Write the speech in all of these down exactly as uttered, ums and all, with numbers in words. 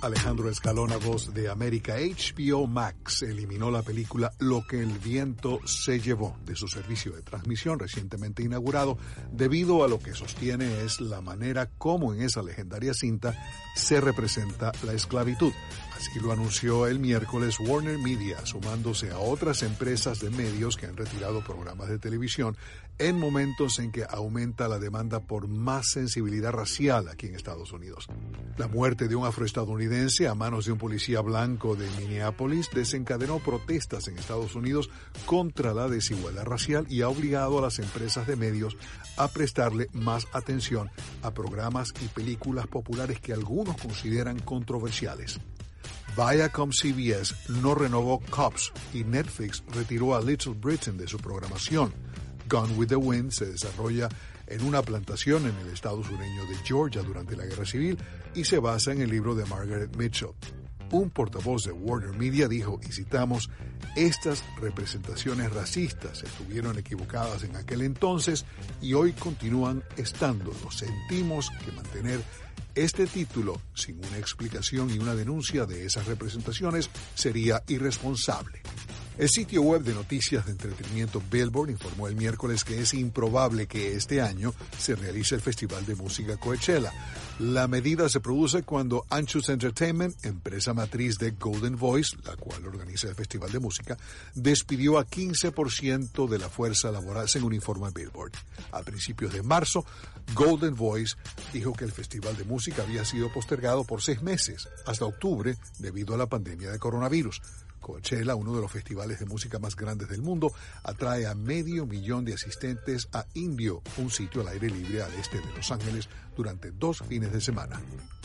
Alejandro Escalona, voz de América. H B O Max eliminó la película Lo que el viento se llevó de su servicio de transmisión recientemente inaugurado debido a lo que sostiene es la manera como en esa legendaria cinta se representa la esclavitud. Así lo anunció el miércoles Warner Media, sumándose a otras empresas de medios que han retirado programas de televisión en momentos en que aumenta la demanda por más sensibilidad racial aquí en Estados Unidos. La muerte de un afroestadounidense a manos de un policía blanco de Minneapolis desencadenó protestas en Estados Unidos contra la desigualdad racial y ha obligado a las empresas de medios a prestarle más atención a programas y películas populares que algunos consideran controversiales. Viacom C B S no renovó Cops y Netflix retiró a Little Britain de su programación. Gone with the Wind se desarrolla en una plantación en el estado sureño de Georgia durante la Guerra Civil y se basa en el libro de Margaret Mitchell. Un portavoz de Warner Media dijo, y citamos, estas representaciones racistas estuvieron equivocadas en aquel entonces y hoy continúan estando. Lo sentimos que mantener este título sin una explicación y una denuncia de esas representaciones sería irresponsable. El sitio web de noticias de entretenimiento Billboard informó el miércoles que es improbable que este año se realice el Festival de Música Coachella. La medida se produce cuando Anschutz Entertainment, empresa matriz de Golden Voice, la cual organiza el Festival de Música, despidió a quince por ciento de la fuerza laboral, según informa Billboard. A principios de marzo, Golden Voice dijo que el Festival de Música había sido postergado por seis meses, hasta octubre, debido a la pandemia de coronavirus. Coachella, uno de los festivales de música más grandes del mundo, atrae a medio millón de asistentes a Indio, un sitio al aire libre al este de Los Ángeles, durante dos fines de semana.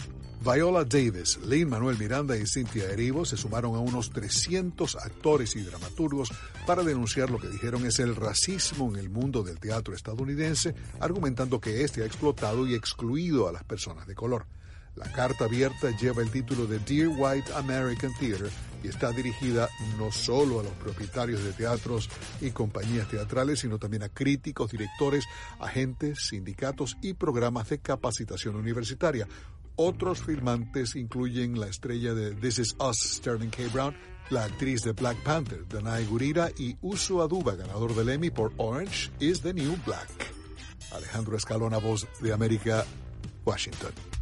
Viola Davis, Lin-Manuel Miranda y Cynthia Erivo se sumaron a unos trescientos actores y dramaturgos para denunciar lo que dijeron es el racismo en el mundo del teatro estadounidense, argumentando que este ha explotado y excluido a las personas de color. La carta abierta lleva el título de Dear White American Theater y está dirigida no solo a los propietarios de teatros y compañías teatrales, sino también a críticos, directores, agentes, sindicatos y programas de capacitación universitaria. Otros firmantes incluyen la estrella de This Is Us, Sterling K. Brown, la actriz de Black Panther, Danai Gurira, y Uzo Aduba, ganador del Emmy por Orange is the New Black. Alejandro Escalona, voz de América, Washington.